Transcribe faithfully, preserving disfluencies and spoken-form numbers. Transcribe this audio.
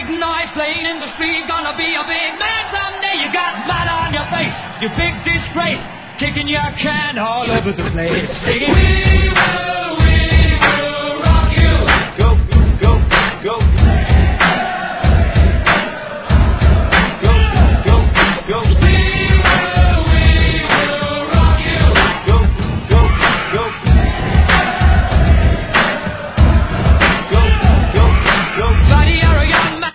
knife laying in the street, gonna be a big man someday. You got mud on your face, you big disgrace, kicking your can all over the place, singing, we will